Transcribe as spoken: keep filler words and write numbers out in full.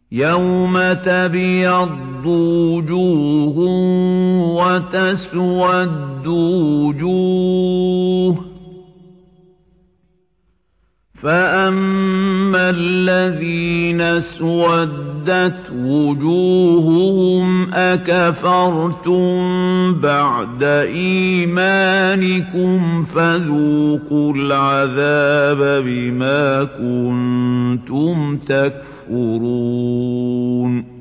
يَوْمَ تَبْيَضُّ وُجُوهٌ وَتَسْوَدُّ وُجُوهٌ ۚ فَأَمَّا الَّذِينَ اسْوَدَّتْ وُجُوهُهُمْ أَكَفَرْتُم بَعْدَ إِيمَانِكُمْ فَذُوقُوا الْعَذَابَ بِمَا كُنتُمْ تَكْفُرُونَ